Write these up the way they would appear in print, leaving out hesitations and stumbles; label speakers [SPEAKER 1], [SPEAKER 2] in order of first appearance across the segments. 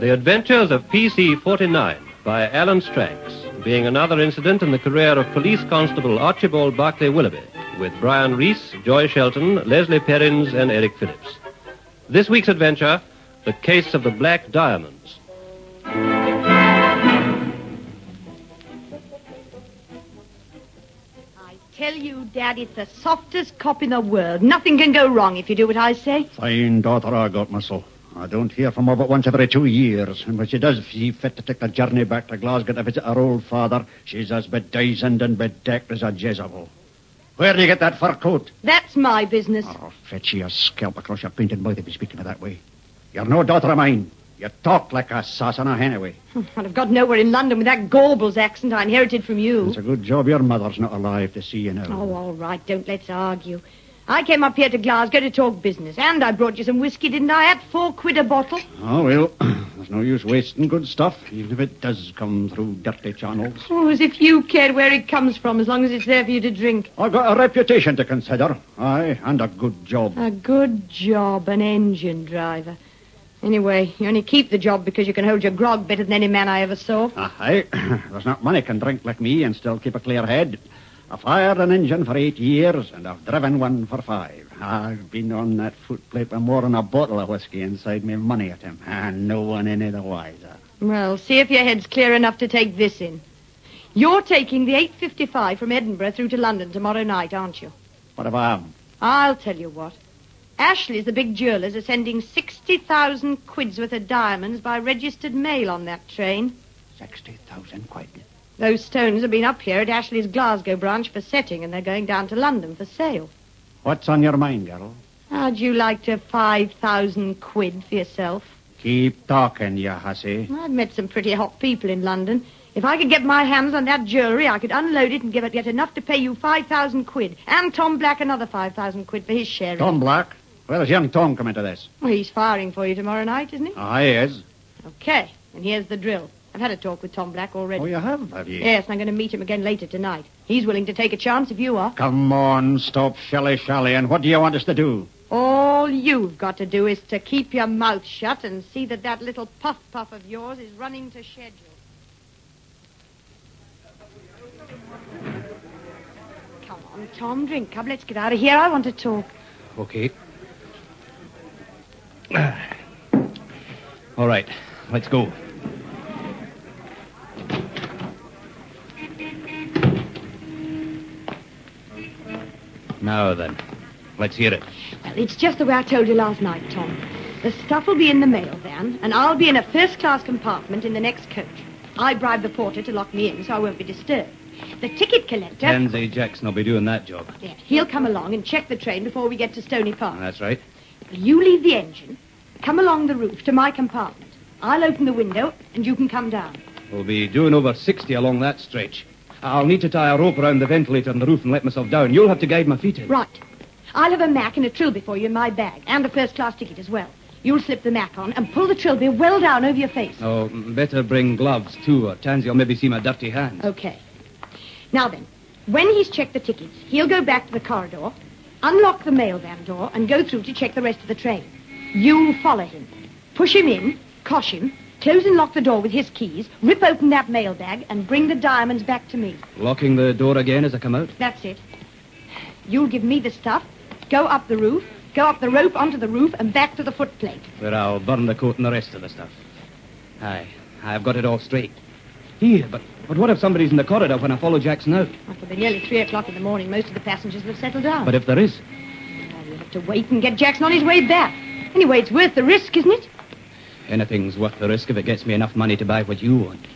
[SPEAKER 1] The Adventures of PC-49 by Alan Stranks, being another incident in the career of Police Constable Archibald Barclay Willoughby, with Brian Reese, Joy Shelton, Leslie Perrins, and Eric Phillips. This week's adventure, The Case of the Black Diamonds.
[SPEAKER 2] I tell you, Dad, it's the softest cop in the world. Nothing can go wrong if you do what I say.
[SPEAKER 3] Fine daughter I got, Muscle. I don't hear from her but once every 2 years. And when she does see fit to take a journey back to Glasgow to visit her old father, she's as bedizened and bedecked as a Jezebel. Where do you get that fur coat?
[SPEAKER 2] That's my business.
[SPEAKER 3] Oh, fetch your scalp across your painted mouth if you're speaking of that way. You're no daughter of mine. You talk like a Sassanach anyway.
[SPEAKER 2] I'd have got nowhere in London with that Gorbals accent I inherited from you.
[SPEAKER 3] It's a good job your mother's not alive to see you now.
[SPEAKER 2] Oh, all right, don't let's argue. I came up here to Glasgow to talk business, and I brought you some whiskey, didn't I, at £4 a bottle?
[SPEAKER 3] Oh, well, there's no use wasting good stuff, even if it does come through dirty channels.
[SPEAKER 2] Oh, as if you cared where it comes from, as long as it's there for you to drink.
[SPEAKER 3] I've got a reputation to consider. Aye, and a good job.
[SPEAKER 2] A good job, an engine driver. Anyway, you only keep the job because you can hold your grog better than any man I ever saw.
[SPEAKER 3] Aye, there's not many can drink like me and still keep a clear head. I've fired an engine for 8 years, and I've driven one for 5. I've been on that footplate with more than a bottle of whiskey inside me money at him, and no one any the wiser.
[SPEAKER 2] Well, see if your head's clear enough to take this in. You're taking the 8:55 from Edinburgh through to London tomorrow night, aren't you?
[SPEAKER 3] What if I am?
[SPEAKER 2] I'll tell you what. Ashley's, the big jewellers, are sending 60,000 quids worth of diamonds by registered mail on that train.
[SPEAKER 3] 60,000 quid?
[SPEAKER 2] Those stones have been up here at Ashley's Glasgow branch for setting, and they're going down to London for sale.
[SPEAKER 3] What's on your mind, girl?
[SPEAKER 2] How'd you like to have 5,000 quid for yourself?
[SPEAKER 3] Keep talking, you hussy.
[SPEAKER 2] I've met some pretty hot people in London. If I could get my hands on that jewellery, I could unload it and get enough to pay you 5,000 quid. And Tom Black another 5,000 quid for his share.
[SPEAKER 3] Tom Black? Where does young Tom come into this?
[SPEAKER 2] Well, he's firing for you tomorrow night, isn't he?
[SPEAKER 3] Ah, he is.
[SPEAKER 2] Okay, and here's the drill. I've had a talk with Tom Black already.
[SPEAKER 3] Oh, you have you?
[SPEAKER 2] Yes, and I'm going to meet him again later tonight. He's willing to take a chance if you are.
[SPEAKER 3] Come on, stop shilly-shally, and what do you want us to do?
[SPEAKER 2] All you've got to do is to keep your mouth shut and see that that little puff-puff of yours is running to schedule. Come on, Tom, drink up. Let's get out of here. I want to talk.
[SPEAKER 4] Okay. All right, let's go. Now then, let's hear it.
[SPEAKER 2] Well, it's just the way I told you last night, Tom. The stuff will be in the mail van, and I'll be in a first-class compartment in the next coach. I bribed the porter to lock me in so I won't be disturbed. The ticket collector...
[SPEAKER 4] Tansy Jackson will be doing that job.
[SPEAKER 2] Yeah, he'll come along and check the train before we get to Stony Park.
[SPEAKER 4] That's right.
[SPEAKER 2] You leave the engine, come along the roof to my compartment. I'll open the window, and you can come down.
[SPEAKER 4] We'll be doing over 60 along that stretch. I'll need to tie a rope around the ventilator on the roof and let myself down. You'll have to guide my feet in.
[SPEAKER 2] Right. I'll have a Mac and a trilby for you in my bag, and a first-class ticket as well. You'll slip the Mac on and pull the trilby well down over your face.
[SPEAKER 4] Oh, better bring gloves, too, or Tansy will maybe see my dirty hands.
[SPEAKER 2] Okay. Now then, when he's checked the tickets, he'll go back to the corridor, unlock the mail van door, and go through to check the rest of the train. You'll follow him. Push him in, cosh him, close and lock the door with his keys, rip open that mail bag, and bring the diamonds back to me.
[SPEAKER 4] Locking the door again as I come out?
[SPEAKER 2] That's it. You'll give me the stuff, go up the roof, go up the rope onto the roof, and back to the footplate.
[SPEAKER 4] Where I'll burn the coat and the rest of the stuff. Aye, I've got it all straight. Here, but what if somebody's in the corridor when I follow Jackson out?
[SPEAKER 2] Well, it'll be nearly 3 o'clock in the morning. Most of the passengers will have settled down.
[SPEAKER 4] But if there is?
[SPEAKER 2] Well, you'll have to wait and get Jackson on his way back. Anyway, it's worth the risk, isn't it?
[SPEAKER 4] Anything's worth the risk if it gets me enough money to buy what you want.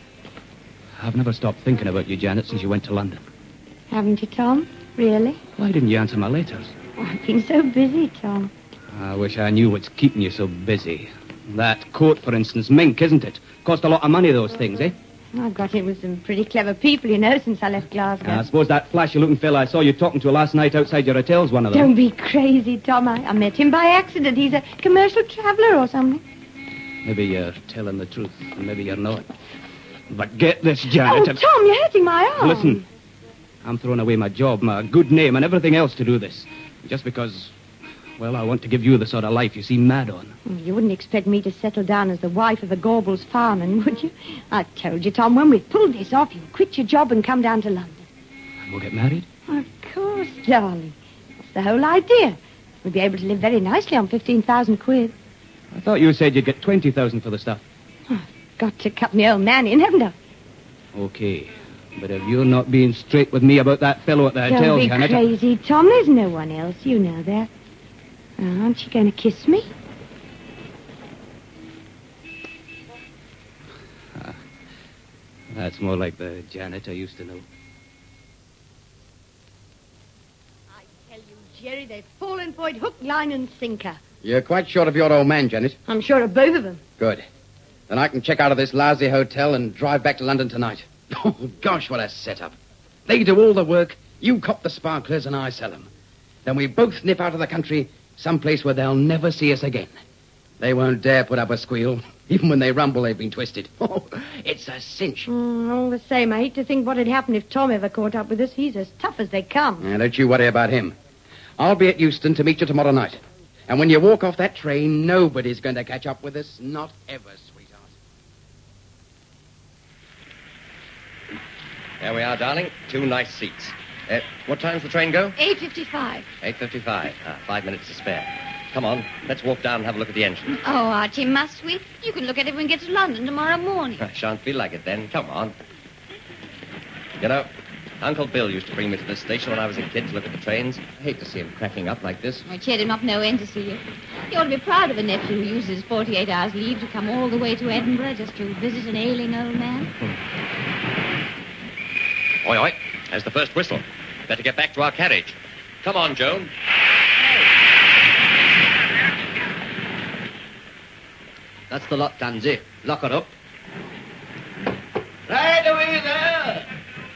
[SPEAKER 4] I've never stopped thinking about you, Janet, since you went to London.
[SPEAKER 2] Haven't you, Tom? Really?
[SPEAKER 4] Why didn't you answer my letters?
[SPEAKER 2] Oh, I've been so busy, Tom.
[SPEAKER 4] I wish I knew what's keeping you so busy. That coat, for instance, mink, isn't it? Cost a lot of money, those things, eh?
[SPEAKER 2] I've got in with some pretty clever people, you know, since I left Glasgow.
[SPEAKER 4] I suppose that flashy-looking fella I saw you talking to last night outside your hotel's one of them.
[SPEAKER 2] Don't be crazy, Tom. I met him by accident. He's a commercial traveller or something.
[SPEAKER 4] Maybe you're telling the truth, and maybe you're not. But get this, Janet.
[SPEAKER 2] Oh, Tom, you're hurting my arm.
[SPEAKER 4] Listen, I'm throwing away my job, my good name, and everything else to do this. Just because... Well, I want to give you the sort of life you seem mad on.
[SPEAKER 2] You wouldn't expect me to settle down as the wife of a Gorbals fireman, would you? I told you, Tom, when we've pulled this off, you'll quit your job and come down to London.
[SPEAKER 4] And we'll get married?
[SPEAKER 2] Of course, darling. That's the whole idea. We'll be able to live very nicely on 15,000 quid.
[SPEAKER 4] I thought you said you'd get 20,000 for the stuff.
[SPEAKER 2] Got to cut my old man in, haven't I?
[SPEAKER 4] Okay. But if you're not being straight with me about that fellow at the hotel,
[SPEAKER 2] Don't be
[SPEAKER 4] Janet...
[SPEAKER 2] crazy, Tom. There's no one else. You know that. Aren't you going to kiss me?
[SPEAKER 4] That's more like the Janet I used to know.
[SPEAKER 2] I tell you, Jerry, they've fallen for it hook, line, and sinker.
[SPEAKER 5] You're quite sure of your old man, Janet?
[SPEAKER 2] I'm sure of both of them.
[SPEAKER 5] Good. Then I can check out of this lousy hotel and drive back to London tonight. Oh, gosh, what a setup. They do all the work, you cop the sparklers, and I sell them. Then we both nip out of the country, someplace where they'll never see us again. They won't dare put up a squeal. Even when they rumble, they've been twisted. Oh, it's a cinch.
[SPEAKER 2] All the same, I hate to think what would happen if Tom ever caught up with us. He's as tough as they come.
[SPEAKER 5] Now, don't you worry about him. I'll be at Euston to meet you tomorrow night. And when you walk off that train, nobody's going to catch up with us. Not ever, sweetheart.
[SPEAKER 6] There we are, darling. 2 nice seats. What time's the train go?
[SPEAKER 2] 8:55.
[SPEAKER 6] 8:55. 5 minutes to spare. Come on, let's walk down and have a look at the engine.
[SPEAKER 7] Oh, Archie, must we? You can look at it when we get to London tomorrow morning.
[SPEAKER 6] I shan't feel like it then. Come on. You know, Uncle Bill used to bring me to this station when I was a kid to look at the trains. I hate to see him cracking up like this.
[SPEAKER 7] I cheered him up no end to see you. You ought to be proud of a nephew who uses 48 hours leave to come all the way to Edinburgh just to visit an ailing old man.
[SPEAKER 6] Oi, oi. There's the first whistle. Better get back to our carriage. Come on, Joan.
[SPEAKER 8] That's the lot, Tansy. Lock her up.
[SPEAKER 5] Right away there!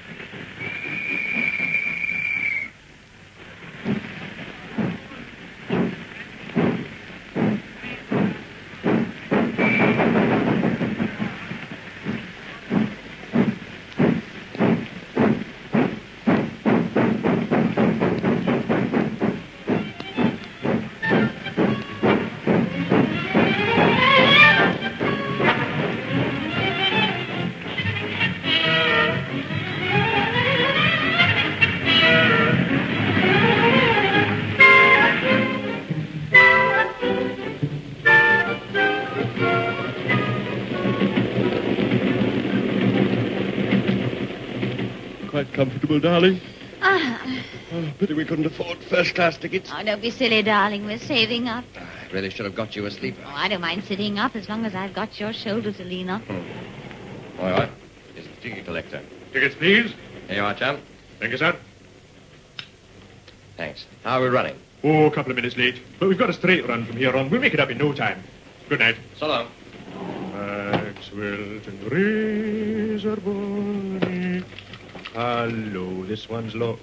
[SPEAKER 9] Quite comfortable, darling.
[SPEAKER 7] Ah.
[SPEAKER 9] Oh, pity we couldn't afford first-class tickets.
[SPEAKER 7] Oh, don't be silly, darling. We're saving up.
[SPEAKER 6] I really should have got you a sleeper.
[SPEAKER 7] Oh, I don't mind sitting up as long as I've got your shoulder to lean on.
[SPEAKER 6] Oi, oi. Here's the ticket collector.
[SPEAKER 9] Tickets, please.
[SPEAKER 6] Here you are, chum.
[SPEAKER 9] Thank you, sir.
[SPEAKER 6] Thanks. How are we running?
[SPEAKER 9] Oh, a couple of minutes late. But we've got a straight run from here on. We'll make it up in no time. Good night.
[SPEAKER 6] So long.
[SPEAKER 9] Maxwell and Razor Bonnie. Hello, this one's locked.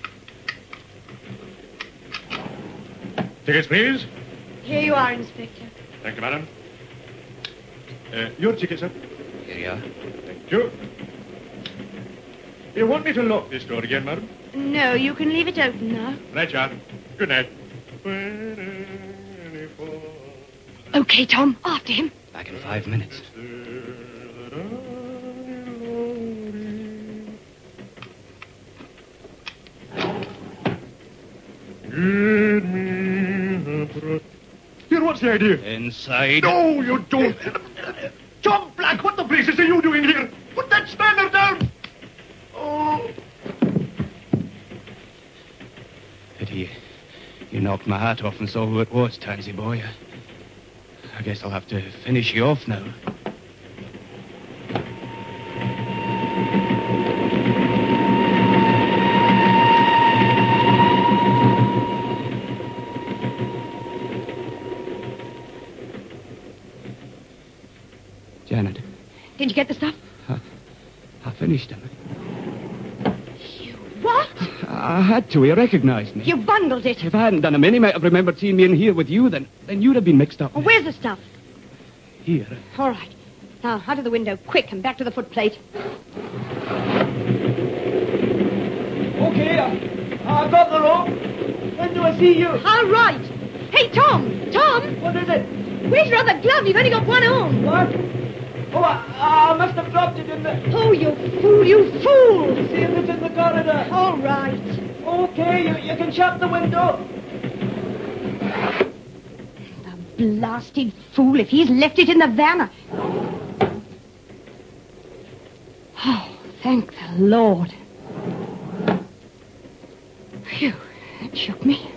[SPEAKER 9] Tickets, please.
[SPEAKER 2] Here you are, Inspector.
[SPEAKER 9] Thank you, madam. Your ticket, sir.
[SPEAKER 6] Here you are.
[SPEAKER 9] Thank you. You want me to lock this door again, madam?
[SPEAKER 2] No, you can leave it open now.
[SPEAKER 9] Right, sir. Good night.
[SPEAKER 2] Okay, Tom, after him.
[SPEAKER 4] Back in 5 minutes.
[SPEAKER 9] Here, what's the idea?
[SPEAKER 4] Inside.
[SPEAKER 9] No, you don't. John Black, what the blazes are you doing here? Put that spanner down. Oh.
[SPEAKER 4] Pity you knocked my hat off and saw who it was, Tansy boy. I guess I'll have to finish you off now. Janet,
[SPEAKER 2] Did you get the stuff?
[SPEAKER 4] I finished him.
[SPEAKER 2] What?
[SPEAKER 4] I had to. He recognized me.
[SPEAKER 2] You bundled it.
[SPEAKER 4] If I hadn't done him in, he might have remembered seeing me in here with you. Then you'd have been mixed up.
[SPEAKER 2] Well, where's the stuff?
[SPEAKER 4] Here.
[SPEAKER 2] All right. Now, out of the window, quick, and back to the footplate.
[SPEAKER 10] Okay, I've got the rope. When do I see you?
[SPEAKER 2] All right. Hey, Tom! Tom!
[SPEAKER 4] What is it?
[SPEAKER 2] Where's your other glove? You've only got one on.
[SPEAKER 4] What? Oh, I must have dropped it in the...
[SPEAKER 2] Oh, you fool, you fool!
[SPEAKER 4] See if it's in the corridor.
[SPEAKER 2] All right.
[SPEAKER 4] Okay, you can shut the window.
[SPEAKER 2] The blasted fool, if he's left it in the van. Oh, thank the Lord. Phew, that shook me.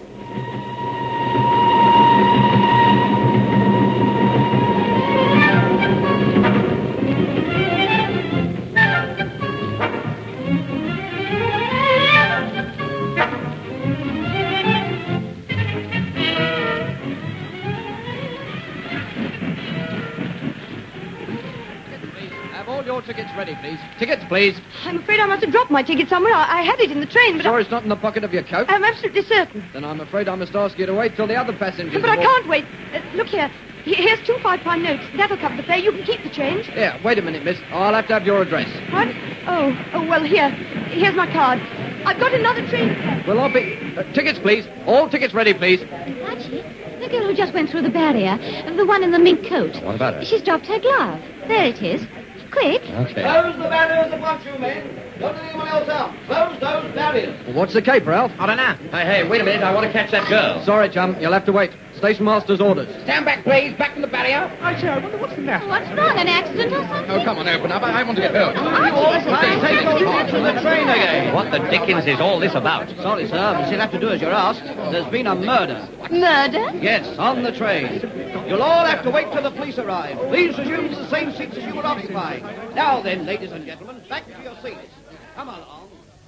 [SPEAKER 5] Tickets ready, please. Tickets, please.
[SPEAKER 2] I'm afraid I must have dropped my ticket somewhere. I had it in the train, but
[SPEAKER 5] Sure it's not in the pocket of your coat?
[SPEAKER 2] I'm absolutely certain.
[SPEAKER 5] Then I'm afraid I must ask you to wait till the other passengers...
[SPEAKER 2] But I can't wait. Look here. Here's 2 5-pound notes. That'll cover the fare. You can keep the change.
[SPEAKER 5] Yeah, wait a minute, miss. I'll have to have your address.
[SPEAKER 2] What? Oh, well, here's my card. I've got another train.
[SPEAKER 5] Well, I'll be... tickets, please. All tickets ready, please.
[SPEAKER 7] Archie, the girl who just went through the barrier, the one in the mink coat.
[SPEAKER 6] What about her?
[SPEAKER 7] She's dropped her glove. There it is. Quick.
[SPEAKER 6] Okay.
[SPEAKER 8] Close the barriers upon you, men. Don't let anyone else out. Close those barriers.
[SPEAKER 5] Well, what's the cape, Ralph?
[SPEAKER 6] I don't know. Hey, wait a minute. I want to catch that girl.
[SPEAKER 5] Sorry, chum. You'll have to wait. Station master's orders.
[SPEAKER 8] Stand back, please. Back from the barrier.
[SPEAKER 9] I say, I wonder what's the matter.
[SPEAKER 7] What's wrong? An accident or something?
[SPEAKER 5] Oh, come on, open up. I want to get hurt.
[SPEAKER 8] the train again.
[SPEAKER 6] What the dickens is all this about?
[SPEAKER 8] Sorry, sir, but you'll have to do as you're asked. There's been a murder.
[SPEAKER 7] Murder?
[SPEAKER 8] Yes, on the train. You'll all have to wait till the police arrive. Please resume the same seats as you were occupying. Now then, ladies and gentlemen, back to your seats. Come along.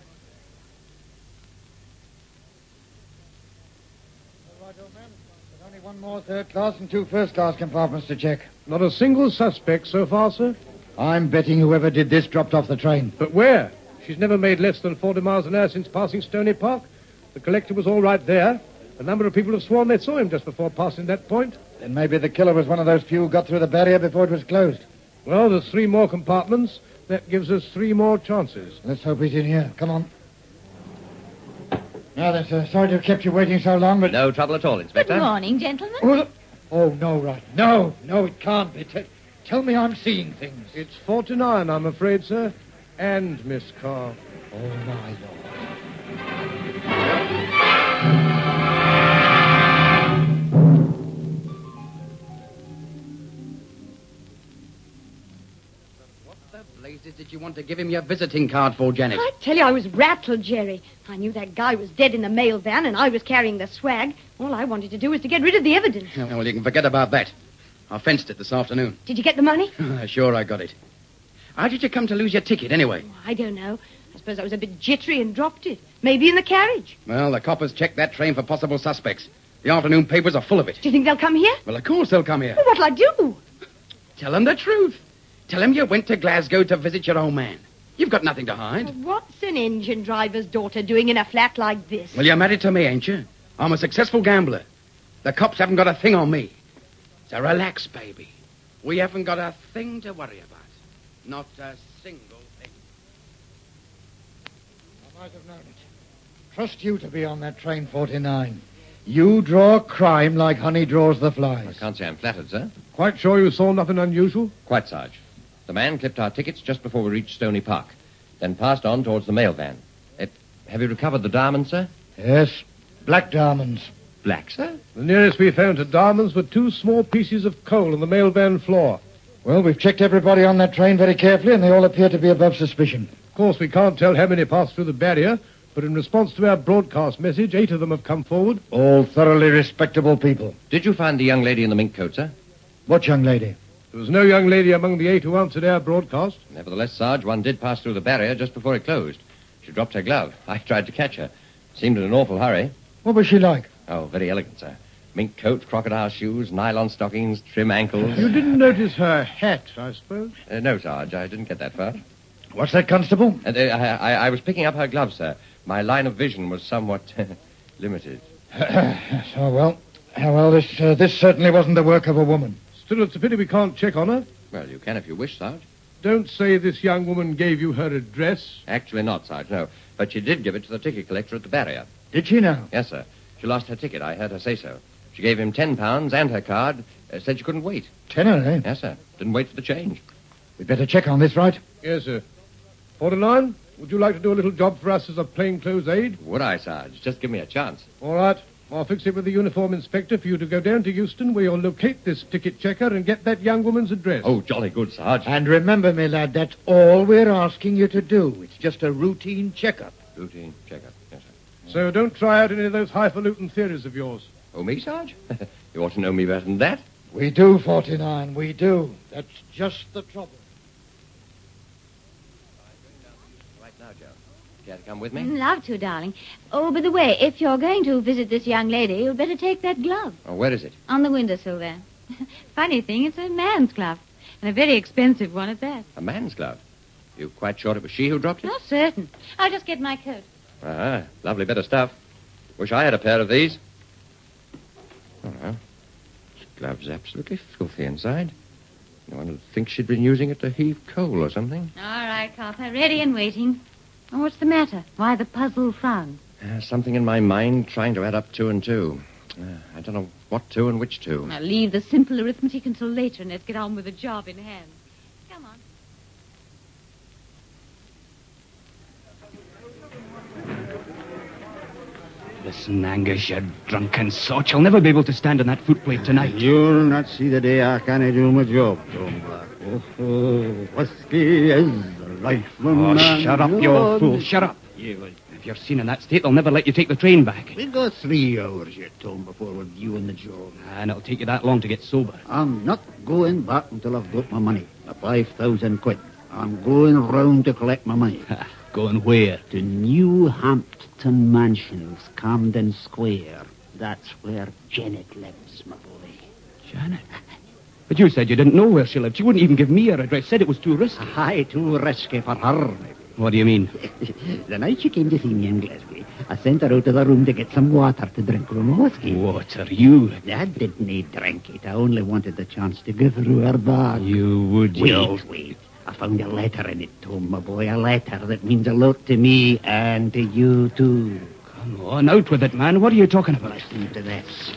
[SPEAKER 10] Only one more third class and 2 first class compartments to check.
[SPEAKER 9] Not a single suspect so far, sir.
[SPEAKER 10] I'm betting whoever did this dropped off the train.
[SPEAKER 9] But where? She's never made less than 40 miles an hour since passing Stony Park. The collector was all right there. A number of people have sworn they saw him just before passing that point.
[SPEAKER 10] Then maybe the killer was one of those few who got through the barrier before it was closed.
[SPEAKER 9] Well, there's 3 more compartments. That gives us 3 more chances.
[SPEAKER 10] Let's hope he's in here. Come on. Now then, sir. Sorry to have kept you waiting so long, but...
[SPEAKER 6] No trouble at all, Inspector.
[SPEAKER 7] Good morning, gentlemen.
[SPEAKER 10] Oh, no, right. No, it can't be. Tell me I'm seeing things.
[SPEAKER 9] It's 49, I'm afraid, sir. And Miss Carr.
[SPEAKER 10] Oh, my Lord.
[SPEAKER 5] Blazes did you want to give him your visiting card for, Janet?
[SPEAKER 2] I tell you, I was rattled, Jerry. I knew that guy was dead in the mail van, and I was carrying the swag. All I wanted to do was to get rid of the evidence.
[SPEAKER 5] Well, you can forget about that. I fenced it this afternoon.
[SPEAKER 2] Did you get the money?
[SPEAKER 5] Sure, I got it. How did you come to lose your ticket, anyway?
[SPEAKER 2] Oh, I don't know. I suppose I was a bit jittery and dropped it. Maybe in the carriage.
[SPEAKER 5] Well, the coppers checked that train for possible suspects. The afternoon papers are full of it.
[SPEAKER 2] Do you think they'll come here?
[SPEAKER 5] Well, of course they'll come here.
[SPEAKER 2] Well, what'll I do?
[SPEAKER 5] Tell them the truth. Tell them you went to Glasgow to visit your old man. You've got nothing to hide.
[SPEAKER 2] What's an engine driver's daughter doing in a flat like this?
[SPEAKER 5] Well, you're married to me, ain't you? I'm a successful gambler. The cops haven't got a thing on me. So relax, baby. We haven't got a thing to worry about. Not a single thing.
[SPEAKER 10] I might have known it. Trust you to be on that train 49. You draw crime like honey draws the flies.
[SPEAKER 6] I can't say I'm flattered, sir.
[SPEAKER 9] Quite sure you saw nothing unusual?
[SPEAKER 6] Quite, Sarge. The man clipped our tickets just before we reached Stony Park, then passed on towards the mail van. Have you recovered the diamonds, sir?
[SPEAKER 10] Yes, black diamonds.
[SPEAKER 6] Black, sir?
[SPEAKER 9] The nearest we found to diamonds were 2 small pieces of coal on the mail van floor.
[SPEAKER 10] Well, we've checked everybody on that train very carefully, and they all appear to be above suspicion.
[SPEAKER 9] Of course, we can't tell how many passed through the barrier, but in response to our broadcast message, 8 of them have come forward.
[SPEAKER 10] All thoroughly respectable people.
[SPEAKER 6] Did you find the young lady in the mink coat, sir?
[SPEAKER 10] What young lady?
[SPEAKER 9] There was no young lady among the 8 who answered our broadcast.
[SPEAKER 6] Nevertheless, Sarge, one did pass through the barrier just before it closed. She dropped her glove. I tried to catch her. Seemed in an awful hurry.
[SPEAKER 10] What was she like?
[SPEAKER 6] Oh, very elegant, sir. Mink coat, crocodile shoes, nylon stockings, trim ankles.
[SPEAKER 9] You didn't notice her hat, I suppose?
[SPEAKER 6] No, Sarge, I didn't get that far.
[SPEAKER 10] What's that, Constable?
[SPEAKER 6] I was picking up her glove, sir. My line of vision was somewhat limited.
[SPEAKER 10] Well, this certainly wasn't the work of a woman.
[SPEAKER 9] Still, it's a pity we can't check on her.
[SPEAKER 6] Well, you can if you wish, Sarge.
[SPEAKER 9] Don't say this young woman gave you her address.
[SPEAKER 6] Actually not, Sarge, no. But she did give it to the ticket collector at the barrier.
[SPEAKER 10] Did she now?
[SPEAKER 6] Yes, sir. She lost her ticket. I heard her say so. She gave him £10 and her card. Said she couldn't wait.
[SPEAKER 10] Tenner, eh?
[SPEAKER 6] Yes, sir. Didn't wait for the change.
[SPEAKER 10] We'd better check on this, right?
[SPEAKER 9] Yes, sir. 49, would you like to do a little job for us as a plainclothes aide?
[SPEAKER 6] Would I, Sarge? Just give me a chance.
[SPEAKER 9] All right. I'll fix it with the uniform inspector for you to go down to Euston, where you'll locate this ticket checker and get that young woman's address.
[SPEAKER 6] Oh, jolly good, Sarge.
[SPEAKER 10] And remember, my lad, that's all we're asking you to do. It's just a routine checkup.
[SPEAKER 6] Routine checkup. Yes, sir.
[SPEAKER 9] So don't try out any of those highfalutin theories of yours.
[SPEAKER 6] Oh, me, Sarge? You ought to know me better than that.
[SPEAKER 10] We do, 49, we do. That's just the trouble.
[SPEAKER 6] Right now, Joe. Care to come with me?
[SPEAKER 7] Love to, darling. Oh, by the way, if you're going to visit this young lady, you'd better take that glove.
[SPEAKER 6] Oh, where is it?
[SPEAKER 7] On the windowsill there. Funny thing, it's a man's glove. And a very expensive one at that.
[SPEAKER 6] A man's glove. You quite sure it was she who dropped it?
[SPEAKER 7] Not certain. I'll just get my coat.
[SPEAKER 6] Ah, lovely bit of stuff. Wish I had a pair of these. Oh, well. This glove's absolutely filthy inside. No one would think she'd been using it to heave coal or something.
[SPEAKER 7] All right, Copper. Ready and waiting. Oh, what's the matter? Why the puzzled frown?
[SPEAKER 6] Something in my mind trying to add up 2 and 2. I don't know what 2 and which 2.
[SPEAKER 7] Now, leave the simple arithmetic until later and let's get on with the job in hand. Come on.
[SPEAKER 4] Listen, Angus, you drunken sot. You'll never be able to stand on that footplate tonight.
[SPEAKER 3] You'll not see the day I can't do my job, Tom Black. Oh, whiskey is life.
[SPEAKER 4] Oh, shut up, you old fool. Shut up. If you're seen in that state, they'll never let you take the train back.
[SPEAKER 3] We got 3 hours yet, Tom, before we're due on the job.
[SPEAKER 4] And it'll take you that long to get sober.
[SPEAKER 3] I'm not going back until I've got my money, the 5,000 quid. I'm going round to collect my money.
[SPEAKER 4] Going where?
[SPEAKER 3] To New Hampton Mansions, Camden Square. That's where Janet lives, my boy.
[SPEAKER 4] Janet? But you said you didn't know where she lived. She wouldn't even give me her address. Said it was too risky.
[SPEAKER 3] Aye, too risky for her.
[SPEAKER 4] What do you mean?
[SPEAKER 3] The night she came to see me in Glasgow, I sent her out of the room to get some water to drink from a whiskey.
[SPEAKER 4] Water? You?
[SPEAKER 3] I didn't need drink it. I only wanted the chance to go through her bag.
[SPEAKER 4] You would,
[SPEAKER 3] Wait. I found a letter in it, Tom, my boy. A letter that means a lot to me and to you, too.
[SPEAKER 4] Come on, out with it, man. What are you talking about?
[SPEAKER 3] Listen to this.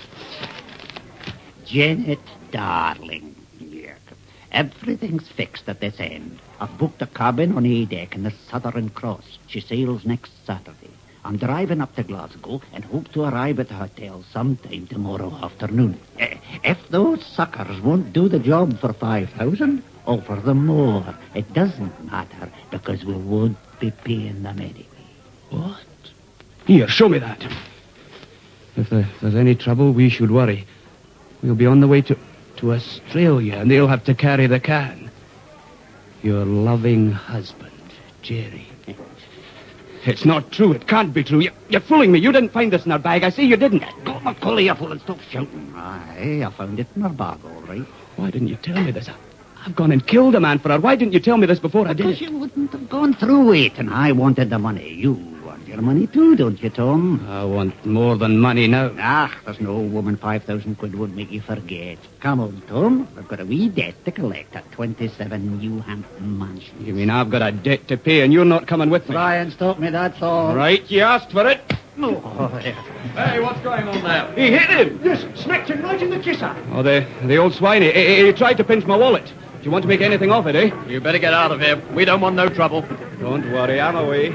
[SPEAKER 3] Janet, darling. Yeah. Everything's fixed at this end. I've booked a cabin on A deck in the Southern Cross. She sails next Saturday. I'm driving up to Glasgow and hope to arrive at the hotel sometime tomorrow afternoon. If those suckers won't do the job for 5,000, offer them more. It doesn't matter because we won't be paying them anyway.
[SPEAKER 4] What? Here, show me that. If there's any trouble, we should worry. We'll be on the way to Australia, and they'll have to carry the can. Your loving husband, Jerry. It's not true. It can't be true. You're fooling me. You didn't find this in her bag. I say you didn't.
[SPEAKER 3] Go, McCully, you fool, and stop shouting. Aye, I found it in her bag, all right.
[SPEAKER 4] Why didn't you tell me this? I've gone and killed a man for her. Why didn't you tell me this before I did
[SPEAKER 3] Because
[SPEAKER 4] it?
[SPEAKER 3] you wouldn't have gone through it, and I wanted the money. You want your money too, don't you, Tom?
[SPEAKER 4] I want more than money now.
[SPEAKER 3] There's no woman 5,000 quid would make you forget. Come on, Tom. We've got a wee debt to collect at 27 New Hampton Mansions.
[SPEAKER 4] You mean I've got a debt to pay and you're not coming with me?
[SPEAKER 3] Try and stop me, that's all.
[SPEAKER 4] Right, you asked for it.
[SPEAKER 3] No.
[SPEAKER 6] Hey, what's going on now?
[SPEAKER 4] He hit him.
[SPEAKER 9] Yes, smacked him right in the kisser.
[SPEAKER 4] Oh, the old swine. He tried to pinch my wallet. Do you want to make anything of it, eh?
[SPEAKER 6] You better get out of here. We don't want no trouble.
[SPEAKER 4] Don't worry, I'm away.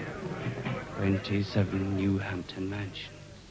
[SPEAKER 4] 27 New Hampton Mansions.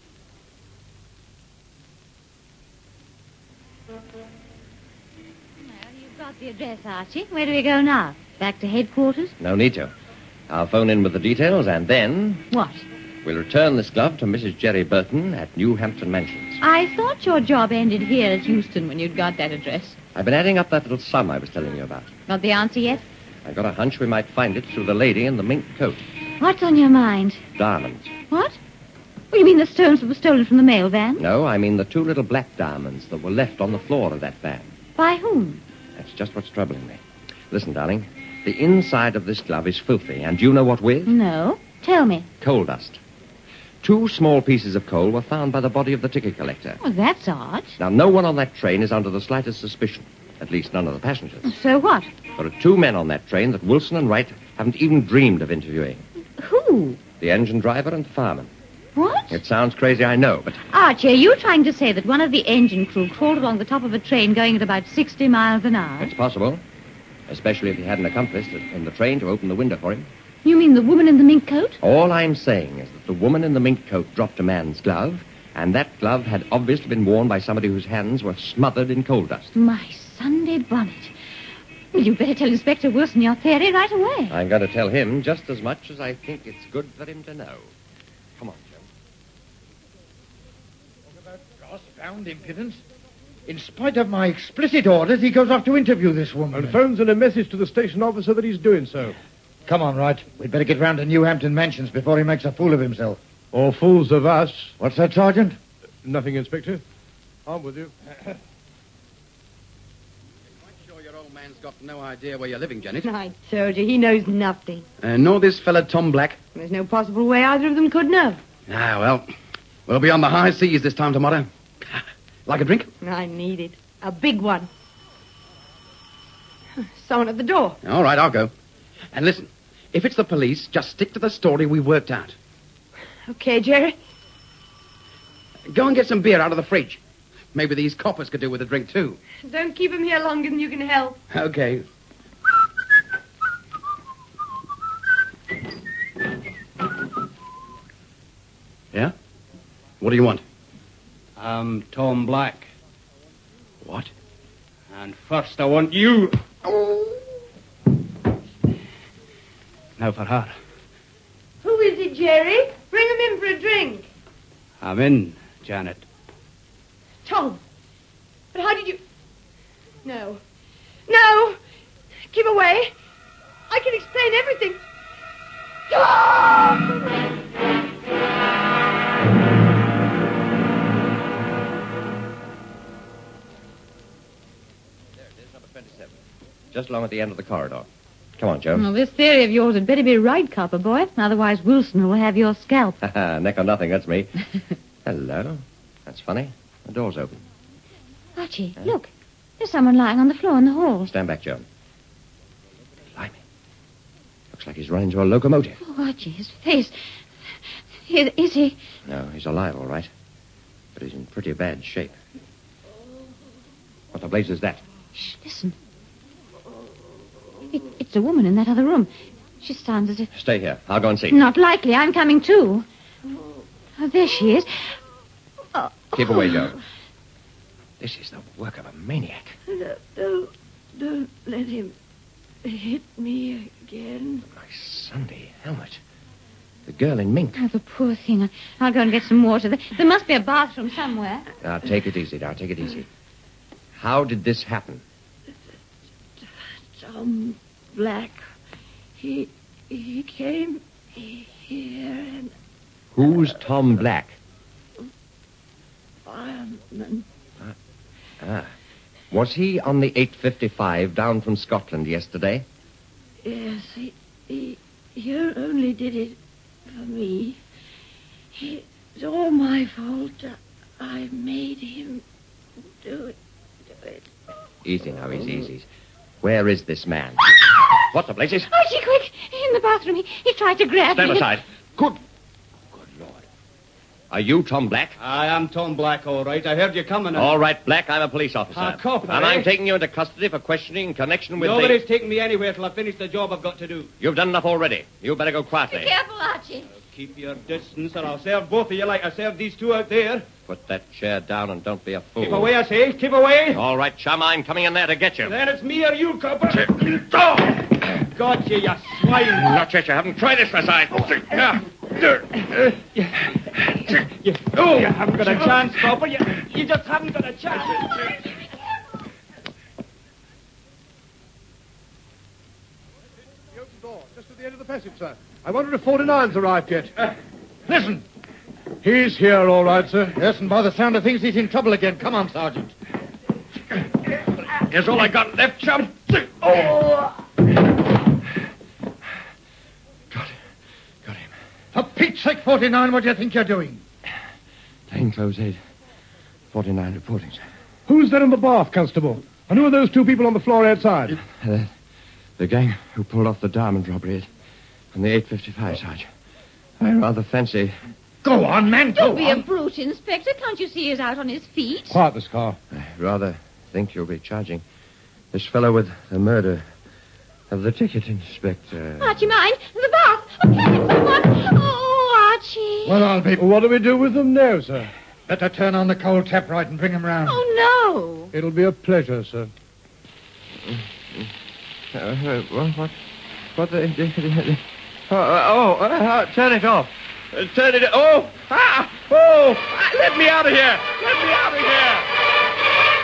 [SPEAKER 7] Well, you've got the address, Archie. Where do we go now? Back to headquarters?
[SPEAKER 6] No need to. I'll phone in with the details, and then
[SPEAKER 7] What?
[SPEAKER 6] we'll return this glove to Mrs. Jerry Burton at New Hampton Mansions.
[SPEAKER 7] I thought your job ended here at Euston when you'd got that address.
[SPEAKER 6] I've been adding up that little sum I was telling you about.
[SPEAKER 7] Got the answer yet?
[SPEAKER 6] I got a hunch we might find it through the lady in the mink coat.
[SPEAKER 7] What's on your mind?
[SPEAKER 6] Diamonds.
[SPEAKER 7] What? Oh, you mean the stones that were stolen from the mail van?
[SPEAKER 6] No, I mean the 2 little black diamonds that were left on the floor of that van.
[SPEAKER 7] By whom?
[SPEAKER 6] That's just what's troubling me. Listen, darling. The inside of this glove is filthy, and do you know what with?
[SPEAKER 7] No. Tell me.
[SPEAKER 6] Coal dust. 2 small pieces of coal were found by the body of the ticket collector.
[SPEAKER 7] Well, that's odd.
[SPEAKER 6] Now, no one on that train is under the slightest suspicion. At least none of the passengers.
[SPEAKER 7] So what?
[SPEAKER 6] There are 2 men on that train that Wilson and Wright haven't even dreamed of interviewing.
[SPEAKER 7] Who?
[SPEAKER 6] The engine driver and the fireman.
[SPEAKER 7] What?
[SPEAKER 6] It sounds crazy, I know, but
[SPEAKER 7] Archie, are you trying to say that one of the engine crew crawled along the top of a train going at about 60 miles an hour?
[SPEAKER 6] it's possible. Especially if he had an accomplice in the train to open the window for him.
[SPEAKER 7] You mean the woman in the mink coat?
[SPEAKER 6] All I'm saying is that the woman in the mink coat dropped a man's glove, and that glove had obviously been worn by somebody whose hands were smothered in coal dust.
[SPEAKER 7] My Sunday bonnet. Well, you better tell Inspector Wilson your theory right away.
[SPEAKER 6] I'm going to tell him just as much as I think it's good for him to know. Come on, Joe.
[SPEAKER 10] Talk about goss-bound impudence. In spite of my explicit orders, he goes off to interview this woman.
[SPEAKER 9] And phones in a message to the station officer that he's doing so.
[SPEAKER 10] Come on, Wright. We'd better get round to New Hampton Mansions before he makes a fool of himself.
[SPEAKER 9] Or fools of us.
[SPEAKER 10] What's that, Sergeant?
[SPEAKER 9] Nothing, Inspector. I'm with you.
[SPEAKER 5] Sure your old man's got no idea where you're living, Janet.
[SPEAKER 2] I told you, he knows nothing.
[SPEAKER 5] Nor this fella Tom Black.
[SPEAKER 2] There's no possible way either of them could know.
[SPEAKER 5] Ah, well, we'll be on the high seas this time tomorrow. Like a drink?
[SPEAKER 2] I need it. A big one. Someone at the door.
[SPEAKER 5] All right, I'll go. And listen, if it's the police, just stick to the story we worked out.
[SPEAKER 2] Okay, Jerry.
[SPEAKER 5] Go and get some beer out of the fridge. Maybe these coppers could do with a drink, too.
[SPEAKER 2] Don't keep him here longer than you can help.
[SPEAKER 5] Okay. Yeah? What do you want?
[SPEAKER 4] I'm Tom Black.
[SPEAKER 5] What?
[SPEAKER 4] And first I want you. Now for her.
[SPEAKER 2] Who is it, Jerry? Bring him in for a drink.
[SPEAKER 4] I'm in, Janet.
[SPEAKER 2] Tom. But how did you... No. No. Keep away. I can explain everything.
[SPEAKER 6] There it is, number 27. Just along at the end of the corridor. Come on, Joe.
[SPEAKER 7] Well, this theory of yours had better be right, copper boy. Otherwise, Wilson will have your scalp.
[SPEAKER 6] Neck or nothing, that's me. Hello. That's funny. The door's open.
[SPEAKER 7] Archie, look. There's someone lying on the floor in the hall.
[SPEAKER 6] Stand back, Joe. Blimey. Looks like he's run into a locomotive.
[SPEAKER 7] Oh, Archie, his face. Is he?
[SPEAKER 6] No, he's alive, all right. But he's in pretty bad shape. What the blaze is that?
[SPEAKER 7] Shh, listen. It's a woman in that other room. She sounds as if...
[SPEAKER 6] Stay here. I'll go and see.
[SPEAKER 7] Not likely. I'm coming, too. Oh, there she is.
[SPEAKER 6] Keep away, Joe. This is the work of a maniac.
[SPEAKER 2] Don't let him hit me again.
[SPEAKER 6] My Sunday helmet. The girl in mink.
[SPEAKER 7] Oh, the poor thing. I'll go and get some water. There must be a bathroom somewhere.
[SPEAKER 6] Now, take it easy. Take it easy. How did this happen?
[SPEAKER 2] Tom Black. He came here and...
[SPEAKER 6] Who's Tom Black?
[SPEAKER 2] Fireman.
[SPEAKER 6] Was he on the 8:55 down from Scotland yesterday?
[SPEAKER 2] Yes, he only did it for me. It's all my fault. I made him do it.
[SPEAKER 6] Easy now, easy. Where is this man? What the blazes?
[SPEAKER 7] Archie, quick! In the bathroom. He tried to grab me.
[SPEAKER 6] Stand aside. Good Lord. Are you Tom Black?
[SPEAKER 4] I am Tom Black, all right. I heard you coming.
[SPEAKER 6] All right, Black, I'm a police officer.
[SPEAKER 4] A cop,
[SPEAKER 6] and
[SPEAKER 4] eh?
[SPEAKER 6] I'm taking you into custody for questioning in connection with
[SPEAKER 4] Nobody's taking me anywhere till I finish the job I've got to do.
[SPEAKER 6] You've done enough already. You better go quietly.
[SPEAKER 7] Be careful, Archie.
[SPEAKER 4] Keep your distance, or I'll serve both of you like I served these two out there.
[SPEAKER 6] Put that chair down and don't be a fool.
[SPEAKER 4] Keep away, I say. Keep away.
[SPEAKER 6] All right, chum, I'm coming in there to get you.
[SPEAKER 4] Then it's me or you, copper. Got you, you swine.
[SPEAKER 6] Not yet. You haven't tried this, Messiah.
[SPEAKER 4] You haven't got a chance, copper. You just haven't got a chance.
[SPEAKER 9] The open door, just at the end of the passage, sir. I wonder if 49's arrived yet.
[SPEAKER 10] Listen.
[SPEAKER 9] He's here, all right, sir.
[SPEAKER 10] Yes, and by the sound of things, he's in trouble again. Come on, Sergeant.
[SPEAKER 6] Here's all I got left, chum. Got him.
[SPEAKER 10] For Pete's sake, 49, what do you think you're doing?
[SPEAKER 6] Plainclothes 849 reporting, sir.
[SPEAKER 9] Who's there in the bath, Constable? And who are those two people on the floor outside?
[SPEAKER 6] The gang who pulled off the diamond robbery on the 8:55, Sarge. I rather fancy
[SPEAKER 10] Go on, man,
[SPEAKER 7] Don't
[SPEAKER 10] go
[SPEAKER 7] be a
[SPEAKER 10] on.
[SPEAKER 7] brute, Inspector. Can't you see he's out on his feet?
[SPEAKER 9] Quiet, Miss Carr.
[SPEAKER 6] I rather think you'll be charging this fellow with the murder of the ticket inspector.
[SPEAKER 7] Archie, mind. The bath. Oh, can someone? Oh, Archie.
[SPEAKER 10] Well, I'll be...
[SPEAKER 9] What do we do with them now, sir?
[SPEAKER 10] Better turn on the cold tap right and bring him round.
[SPEAKER 7] Oh, no.
[SPEAKER 9] It'll be a pleasure, sir.
[SPEAKER 6] What the... turn it off. Turn it... let me out of here. Let me out of here.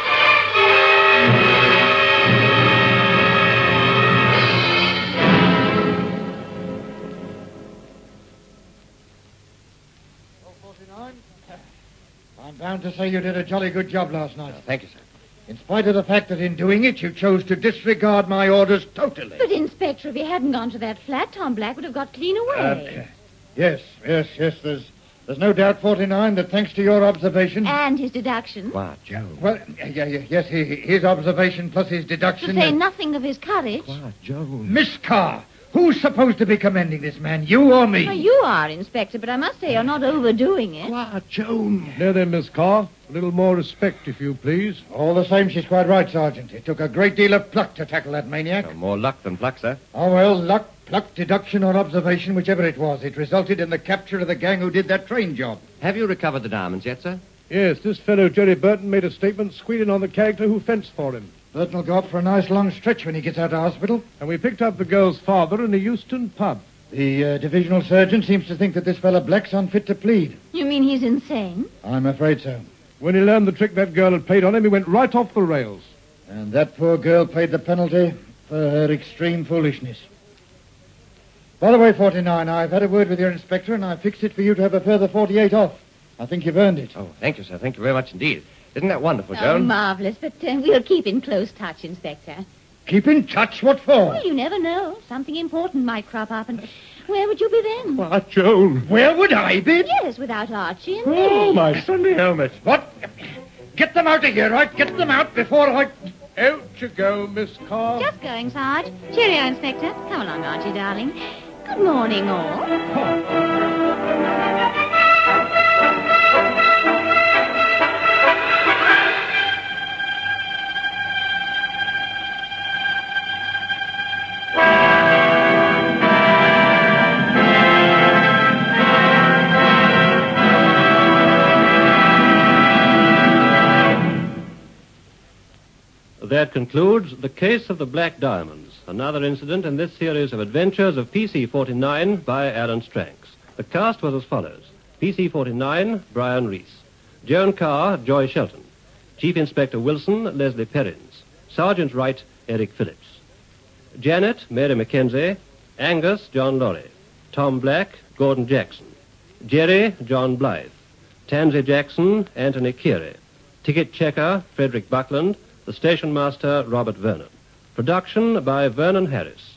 [SPEAKER 10] I'm bound to say you did a jolly good job last night.
[SPEAKER 6] Thank you, sir.
[SPEAKER 10] In spite of the fact that in doing it, you chose to disregard my orders totally.
[SPEAKER 7] But, Inspector, if he hadn't gone to that flat, Tom Black would have got clean away.
[SPEAKER 10] Yes. There's no doubt, 49, that thanks to your observation...
[SPEAKER 7] And his deduction.
[SPEAKER 6] Quiet, Joe.
[SPEAKER 10] Well, yes, his observation plus his
[SPEAKER 7] To
[SPEAKER 10] deduction...
[SPEAKER 7] say nothing of his courage.
[SPEAKER 6] Quiet, Joe.
[SPEAKER 10] Miss Carr, who's supposed to be commending this man, you or me?
[SPEAKER 7] Well, you are, Inspector, but I must say you're not overdoing it.
[SPEAKER 6] Quiet, Joan.
[SPEAKER 9] Now then, Miss Carr, a little more respect, if you please.
[SPEAKER 10] All the same, she's quite right, Sergeant. It took a great deal of pluck to tackle that maniac.
[SPEAKER 6] More luck than pluck, sir.
[SPEAKER 10] Oh, well, luck, pluck, deduction, or observation, whichever it was, it resulted in the capture of the gang who did that train job.
[SPEAKER 1] Have you recovered the diamonds yet, sir?
[SPEAKER 9] Yes, this fellow Jerry Burton made a statement squealing on the character who fenced for him.
[SPEAKER 10] Burton will go up for a nice long stretch when he gets out of hospital.
[SPEAKER 9] And we picked up the girl's father in a Euston pub.
[SPEAKER 10] The divisional surgeon seems to think that this fellow Black's unfit to plead.
[SPEAKER 7] You mean he's insane?
[SPEAKER 10] I'm afraid so.
[SPEAKER 9] When he learned the trick that girl had played on him, he went right off the rails.
[SPEAKER 10] And that poor girl paid the penalty for her extreme foolishness. By the way, 49, I've had a word with your inspector, and I fixed it for you to have a further 48 off. I think you've earned it.
[SPEAKER 6] Oh, thank you, sir. Thank you very much indeed. Isn't that wonderful,
[SPEAKER 7] Oh,
[SPEAKER 6] Joan?
[SPEAKER 7] marvelous. But we'll keep in close touch, Inspector.
[SPEAKER 10] Keep in touch? What for?
[SPEAKER 7] Well, you never know. Something important might crop up, and where would you be then?
[SPEAKER 6] Quiet, Joan.
[SPEAKER 10] Where would I be?
[SPEAKER 7] Yes, without Archie and
[SPEAKER 6] Oh,
[SPEAKER 7] me.
[SPEAKER 6] my Sunday helmet.
[SPEAKER 10] What? Get them out of here, right? Get them out before I...
[SPEAKER 9] Out you go, Miss Carr.
[SPEAKER 7] Just going, Sarge. Cheerio, Inspector. Come along, Archie, darling. Good morning, all.
[SPEAKER 1] That concludes The Case of the Black Diamonds, another incident in this series of adventures of PC-49 by Alan Stranks. The cast was as follows. PC-49, Brian Reese. Joan Carr, Joy Shelton. Chief Inspector Wilson, Leslie Perrins. Sergeant Wright, Eric Phillips. Janet, Mary Mackenzie. Angus, John Lorry. Tom Black, Gordon Jackson. Jerry, John Blythe. Tansy Jackson, Anthony Keary. Ticket checker, Frederick Buckland. The station master, Robert Vernon. Production by Vernon Harris.